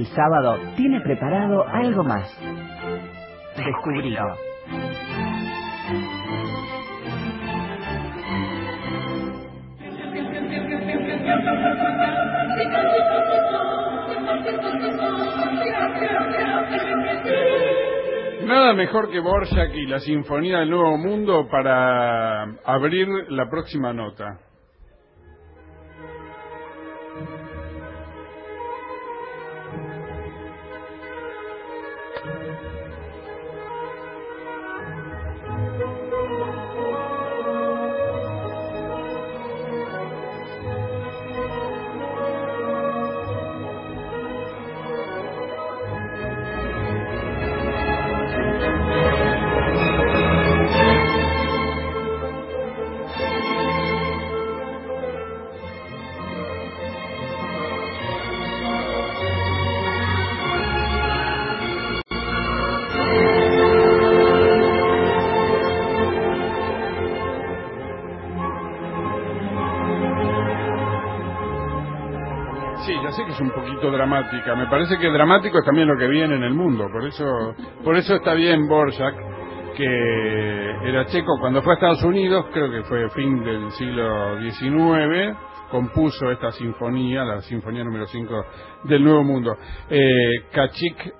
El sábado tiene preparado algo más. Descubrilo. Nada mejor que Dvořák y la Sinfonía del Nuevo Mundo para abrir la próxima nota. Sí, ya sé que es un poquito dramática. Me parece que dramático es también lo que viene en el mundo. Por eso está bien Dvořák, que era checo. Cuando fue a Estados Unidos, creo que fue fin del siglo XIX, compuso esta sinfonía, la sinfonía número 5 del Nuevo Mundo. Kachik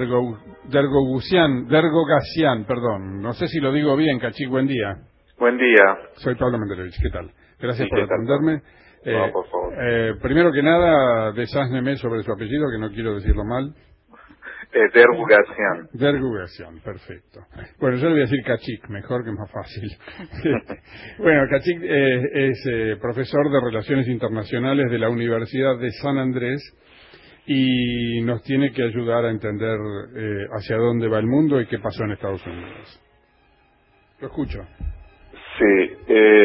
Dergogasyan, perdón. No sé si lo digo bien, Kachik, buen día. Buen día. Soy Pablo Menderovich, ¿qué tal? Gracias Sí, por atenderme. No, por favor. Primero que nada, desázneme sobre su apellido, que no quiero decirlo mal. Dergogasyan. Dergogasyan, perfecto. Bueno, yo le voy a decir Kachik, mejor, que es más fácil. Bueno, Kachik es profesor de Relaciones Internacionales de la Universidad de San Andrés y nos tiene que ayudar a entender hacia dónde va el mundo y qué pasó en Estados Unidos. Lo escucho. Sí.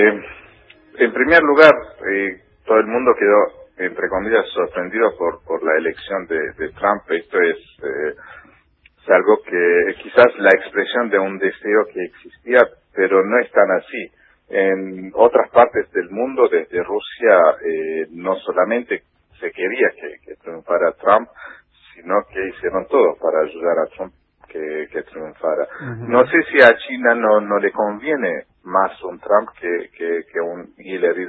En primer lugar, todo el mundo quedó, entre comillas, sorprendido por la elección de Trump. Esto es algo que quizás la expresión de un deseo que existía, pero no es tan así. En otras partes del mundo, desde Rusia, no solamente se quería que triunfara Trump, sino que hicieron todo para ayudar a Trump que triunfara. Uh-huh. No sé si a China no le conviene más un Trump que un Hillary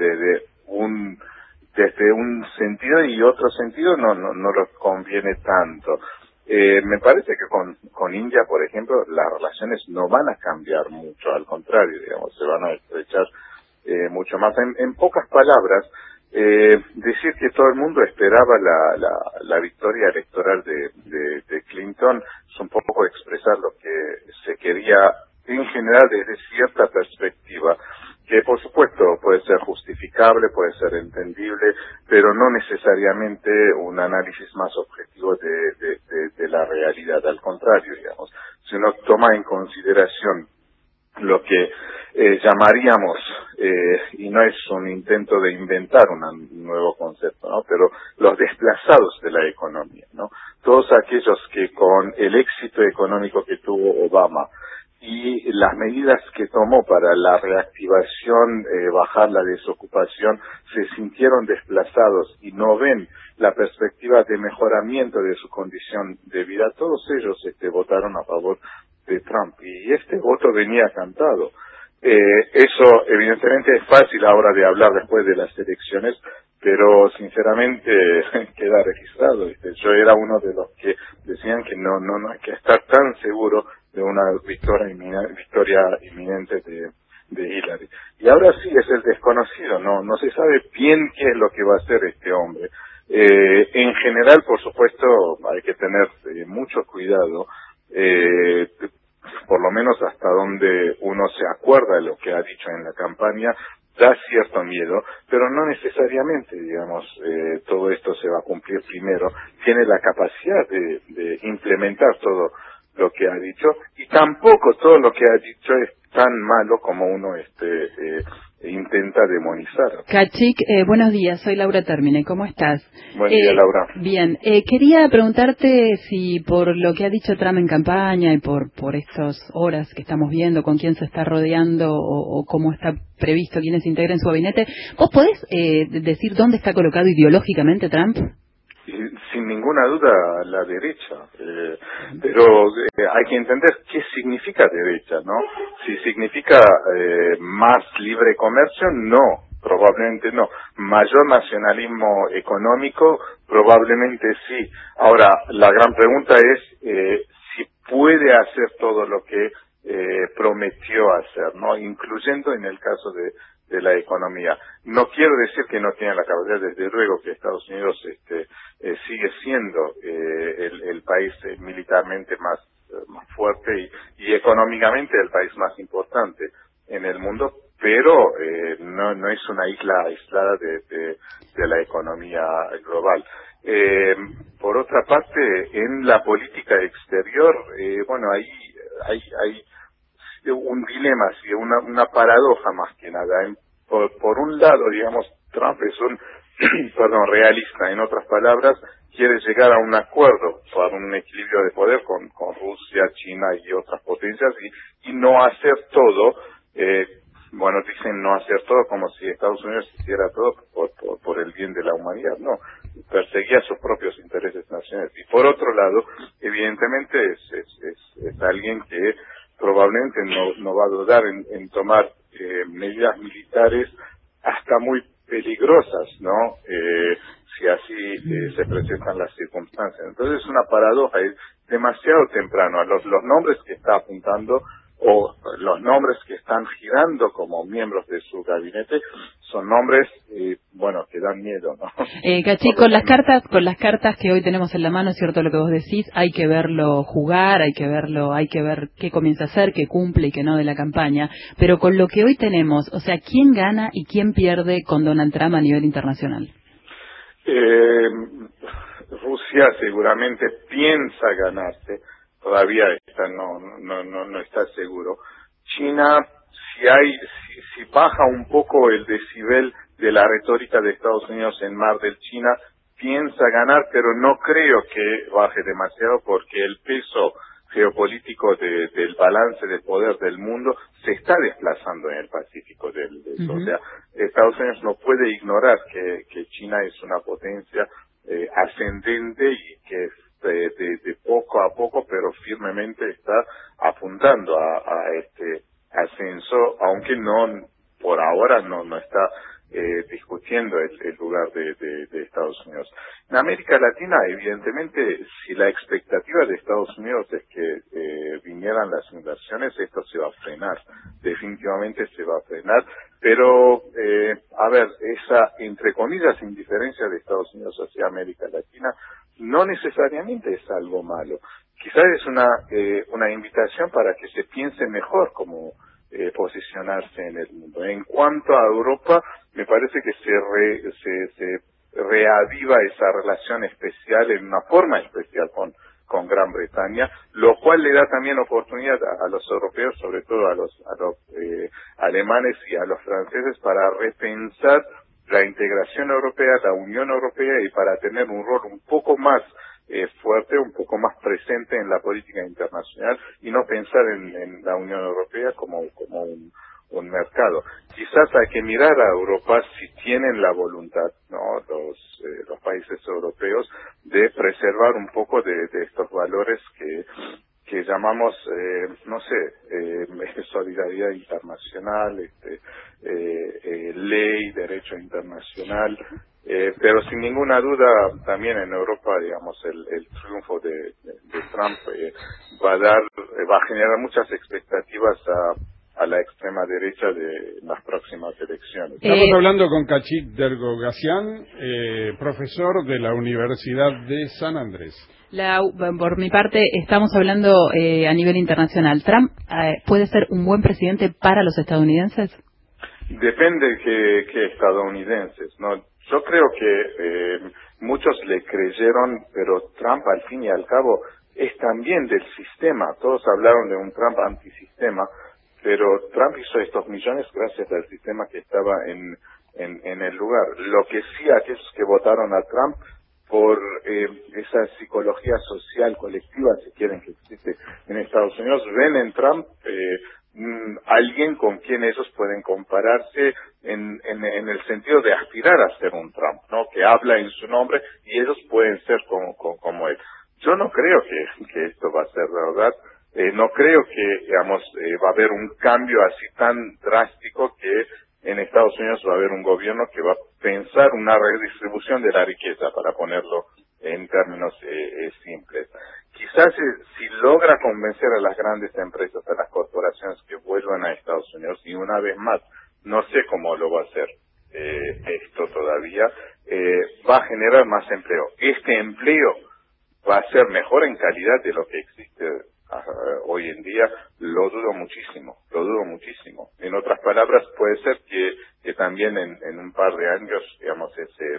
desde un sentido, y otro sentido no les conviene tanto. Me parece que con India, por ejemplo, las relaciones no van a cambiar mucho, al contrario, digamos, se van a estrechar mucho más. En pocas palabras, decir que todo el mundo esperaba la victoria electoral de Clinton es un poco expresar lo que se quería en general desde cierta perspectiva, que por supuesto puede ser justificable, puede ser entendible, pero no necesariamente un análisis más objetivo de la realidad. Al contrario, digamos, si uno toma en consideración lo que llamaríamos, y no es un intento de inventar un nuevo concepto, ¿no?, pero los desplazados de la economía, ¿no? Todos aquellos que con el éxito económico que tuvo Obama y las medidas que tomó para la reactivación, bajar la desocupación, se sintieron desplazados y no ven la perspectiva de mejoramiento de su condición de vida. Todos ellos votaron a favor de Trump, y este voto venía cantado. Eso evidentemente es fácil ahora de hablar después de las elecciones, pero sinceramente queda registrado. Yo era uno de los que decían que no hay que estar tan seguro de una victoria inminente de Hillary. Y ahora sí es el desconocido, no se sabe bien qué es lo que va a hacer este hombre. En general, por supuesto, hay que tener mucho cuidado, por lo menos hasta donde uno se acuerda de lo que ha dicho en la campaña. Da cierto miedo, pero no necesariamente, digamos, todo esto se va a cumplir primero. Tiene la capacidad de implementar todo lo que ha dicho, y tampoco todo lo que ha dicho es tan malo como uno intenta demonizar. Kachik, buenos días, soy Laura Termine, ¿cómo estás? Buen día, Laura. Bien, quería preguntarte si por lo que ha dicho Trump en campaña y por estas horas que estamos viendo, con quién se está rodeando o cómo está previsto quiénes integren su gabinete, ¿vos podés decir dónde está colocado ideológicamente Trump? Sin ninguna duda la derecha, pero hay que entender qué significa derecha, ¿no? Si significa más libre comercio, no, probablemente no. Mayor nacionalismo económico, probablemente sí. Ahora, la gran pregunta es si puede hacer todo lo que prometió hacer, ¿no? Incluyendo en el caso de la economía. No quiero decir que no tiene la capacidad, desde luego que Estados Unidos sigue siendo el país militarmente más fuerte y económicamente el país más importante en el mundo, pero no es una isla aislada de la economía global. Por otra parte, en la política exterior, bueno, hay un dilema, sí, una paradoja más que nada. Por un lado, digamos, Trump es un realista, en otras palabras, quiere llegar a un acuerdo para un equilibrio de poder con Rusia, China y otras potencias y no hacer todo, dicen no hacer todo como si Estados Unidos hiciera todo por el bien de la humanidad, no, perseguía sus propios intereses nacionales. Y por otro lado, evidentemente es alguien que probablemente no va a dudar en tomar medidas militares hasta muy peligrosas, ¿no? Si así se presentan las circunstancias. Entonces es una paradoja, es demasiado temprano. A los nombres que está apuntando o los nombres que están girando como miembros de su gabinete son nombres, que dan miedo, ¿no? Cachi, con las cartas que hoy tenemos en la mano, es cierto lo que vos decís, hay que verlo jugar, hay que ver qué comienza a hacer, qué cumple y qué no de la campaña, pero con lo que hoy tenemos, o sea, ¿quién gana y quién pierde con Donald Trump a nivel internacional? Rusia seguramente piensa ganarse, todavía no está seguro. China, si baja un poco el decibel de la retórica de Estados Unidos en Mar del China, piensa ganar, pero no creo que baje demasiado porque el peso geopolítico del balance de poder del mundo se está desplazando en el Pacífico O sea, Estados Unidos no puede ignorar que China es una potencia ascendente y que de poco a poco, pero firmemente está apuntando a este ascenso, aunque por ahora no está discutiendo el lugar de Estados Unidos. En América Latina, evidentemente, si la expectativa de Estados Unidos es que vinieran las inversiones, esto se va a frenar, definitivamente se va a frenar, pero, esa, entre comillas, indiferencia de Estados Unidos hacia América Latina no necesariamente es algo malo. Quizás es una invitación para que se piense mejor cómo posicionarse en el mundo. En cuanto a Europa, me parece que se reaviva esa relación especial en una forma especial con Gran Bretaña, lo cual le da también oportunidad a los europeos, sobre todo a los alemanes y a los franceses, para repensar la integración europea, la Unión Europea, y para tener un rol un poco más fuerte, un poco más presente en la política internacional y no pensar en la Unión Europea como un mercado. Quizás hay que mirar a Europa si tienen la voluntad, ¿no? Los países europeos, de preservar un poco de estos valores que llamamos, solidaridad internacional, ley, derecho internacional, pero sin ninguna duda también en Europa, digamos, el triunfo de Trump va a generar muchas expectativas a la extrema derecha de las próximas elecciones. Estamos hablando con Kachit Dergogasyan, profesor de la Universidad de San Andrés. Por mi parte, estamos hablando a nivel internacional. ¿Trump puede ser un buen presidente para los estadounidenses? Depende que estadounidenses, ¿no? Yo creo que muchos le creyeron, pero Trump, al fin y al cabo, es también del sistema. Todos hablaron de un Trump antisistema, pero Trump hizo estos millones gracias al sistema que estaba en el lugar. Lo que sí, aquellos que votaron a Trump por esa psicología social colectiva, si quieren, que existe en Estados Unidos, ven en Trump alguien con quien ellos pueden compararse en el sentido de aspirar a ser un Trump, ¿no? Que habla en su nombre y ellos pueden ser como él. Yo no creo que esto va a ser verdad. No creo que, digamos, va a haber un cambio así tan drástico que en Estados Unidos va a haber un gobierno que va a pensar una redistribución de la riqueza, para ponerlo en términos simples. Quizás si logra convencer a las grandes empresas, a las corporaciones que vuelvan a Estados Unidos, y una vez más, no sé cómo lo va a hacer esto todavía, va a generar más empleo. Este empleo va a ser mejor en calidad de lo que existe hoy en día, lo dudo muchísimo. En otras palabras, puede ser que también en un par de años, digamos,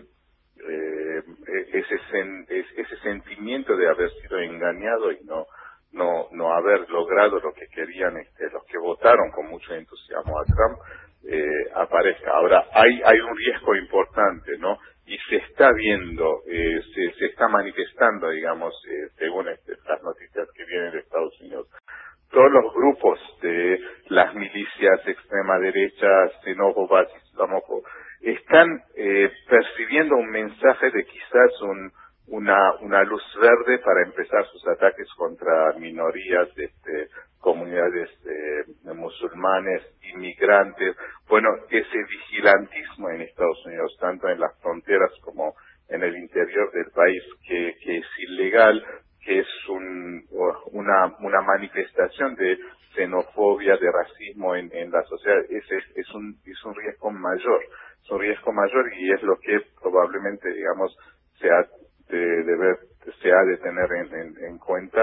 ese sentimiento de haber sido engañado y no haber logrado lo que querían los que votaron con mucho entusiasmo a Trump aparezca. Ahora hay un riesgo importante, ¿no? Y se está viendo, se está manifestando, digamos, según las noticias que vienen de Estados Unidos. Todos los grupos de las milicias extrema derecha, xenófobas, islamófobas, están percibiendo un mensaje de quizás una luz verde para empezar sus ataques contra minorías, comunidades musulmanes, inmigrantes. Bueno, ese vigilantismo en Estados Unidos, tanto en las fronteras como en el interior del país, que es ilegal, que es una manifestación de xenofobia, de racismo en la sociedad, es un riesgo mayor. Es un riesgo mayor, y es lo que probablemente, digamos, se ha de tener en cuenta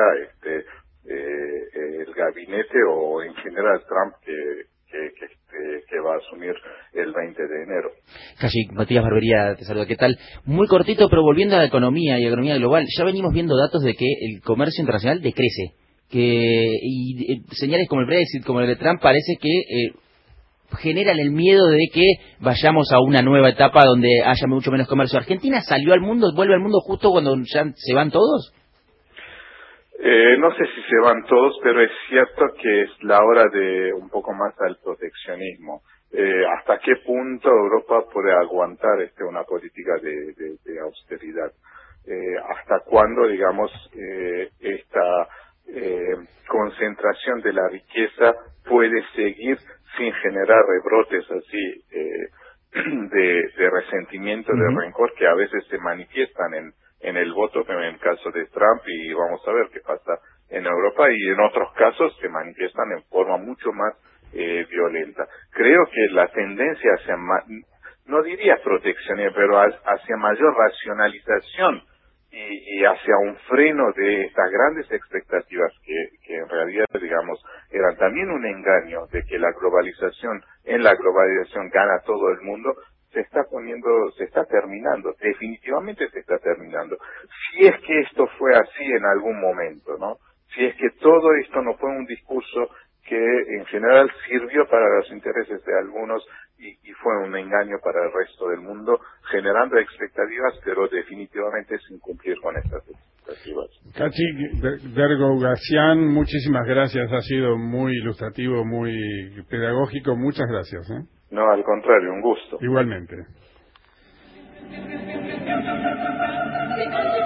el gabinete, o en general Trump, que va a asumir el 20 de enero. Casi, Matías Barbería te saluda, ¿qué tal? Muy cortito, pero volviendo a la economía y economía global, ya venimos viendo datos de que el comercio internacional decrece, y señales como el Brexit, como el de Trump, parece que generan el miedo de que vayamos a una nueva etapa donde haya mucho menos comercio. ¿Argentina salió al mundo, vuelve al mundo justo cuando ya se van todos? No sé si se van todos, pero es cierto que es la hora de un poco más al proteccionismo. ¿Hasta qué punto Europa puede aguantar una política de austeridad? ¿Hasta cuándo, digamos, esta concentración de la riqueza puede seguir sin generar rebrotes así de resentimiento, de rencor, que a veces se manifiestan en el voto, en el caso de Trump, y vamos a ver qué pasa en Europa, y en otros casos se manifiestan en forma mucho más violenta. Creo que la tendencia hacia, no diría proteccionismo, pero hacia mayor racionalización y hacia un freno de estas grandes expectativas que en realidad, digamos, eran también un engaño de que en la globalización gana todo el mundo, se está terminando, definitivamente se está terminando. Si es que esto fue así en algún momento, ¿no? Si es que todo esto no fue un discurso que en general sirvió para los intereses de algunos y fue un engaño para el resto del mundo, generando expectativas, pero definitivamente sin cumplir con estas expectativas. Cachi Dergogacián, muchísimas gracias, ha sido muy ilustrativo, muy pedagógico, muchas gracias. No, al contrario, un gusto. Igualmente.